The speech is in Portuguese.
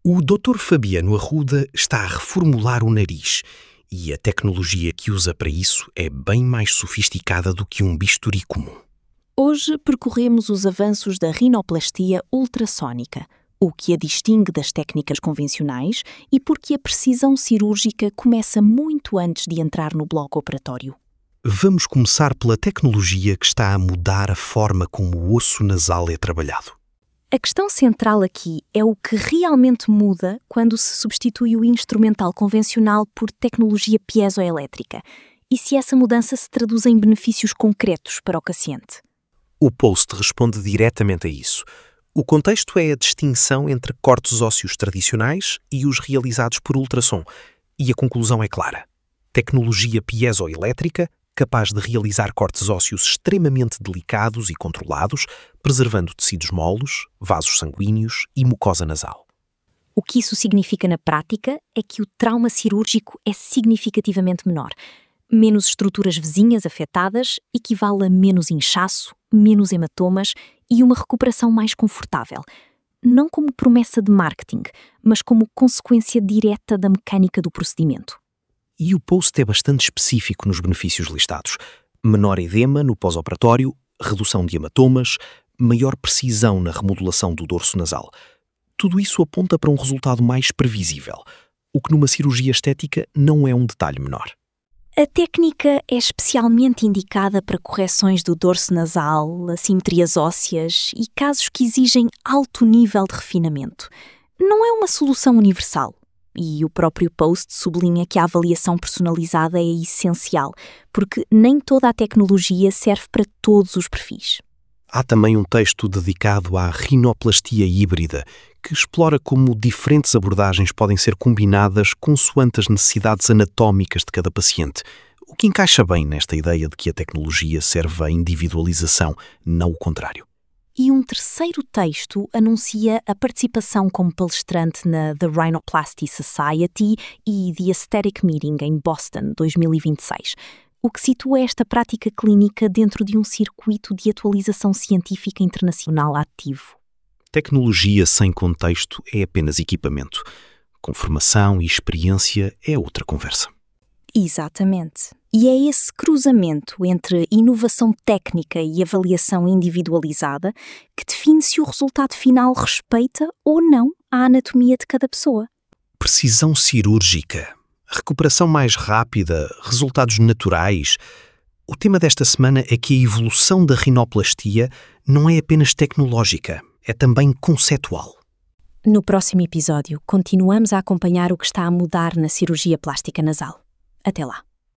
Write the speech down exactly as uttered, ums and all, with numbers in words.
O doutor Fabiano Arruda está a reformular o nariz e a tecnologia que usa para isso é bem mais sofisticada do que um bisturi comum. Hoje percorremos os avanços da rinoplastia ultrassónica, o que a distingue das técnicas convencionais e porque a precisão cirúrgica começa muito antes de entrar no bloco operatório. Vamos começar pela tecnologia que está a mudar a forma como o osso nasal é trabalhado. A questão central aqui é o que realmente muda quando se substitui o instrumental convencional por tecnologia piezoelétrica e se essa mudança se traduz em benefícios concretos para o paciente. O post responde diretamente a isso. O contexto é a distinção entre cortes ósseos tradicionais e os realizados por ultrassom, e a conclusão é clara. Tecnologia piezoelétrica capaz de realizar cortes ósseos extremamente delicados e controlados, preservando tecidos moles, vasos sanguíneos e mucosa nasal. O que isso significa na prática é que o trauma cirúrgico é significativamente menor. Menos estruturas vizinhas afetadas equivale a menos inchaço, menos hematomas e uma recuperação mais confortável. Não como promessa de marketing, mas como consequência direta da mecânica do procedimento. E o post é bastante específico nos benefícios listados. Menor edema no pós-operatório, redução de hematomas, maior precisão na remodelação do dorso nasal. Tudo isso aponta para um resultado mais previsível, o que numa cirurgia estética não é um detalhe menor. A técnica é especialmente indicada para correções do dorso nasal, assimetrias ósseas e casos que exigem alto nível de refinamento. Não é uma solução universal. E o próprio post sublinha que a avaliação personalizada é essencial, porque nem toda a tecnologia serve para todos os perfis. Há também um texto dedicado à rinoplastia híbrida, que explora como diferentes abordagens podem ser combinadas consoante as necessidades anatómicas de cada paciente, o que encaixa bem nesta ideia de que a tecnologia serve à individualização, não o contrário. E um terceiro texto anuncia a participação como palestrante na The Rhinoplasty Society e The Aesthetic Meeting em Boston dois mil e vinte e seis, o que situa esta prática clínica dentro de um circuito de atualização científica internacional ativo. Tecnologia sem contexto é apenas equipamento. Com formação e experiência é outra conversa. Exatamente. E é esse cruzamento entre inovação técnica e avaliação individualizada que define se o resultado final respeita ou não a anatomia de cada pessoa. Precisão cirúrgica, recuperação mais rápida, resultados naturais. O tema desta semana é que a evolução da rinoplastia não é apenas tecnológica, é também conceitual. No próximo episódio, continuamos a acompanhar o que está a mudar na cirurgia plástica nasal. Até lá.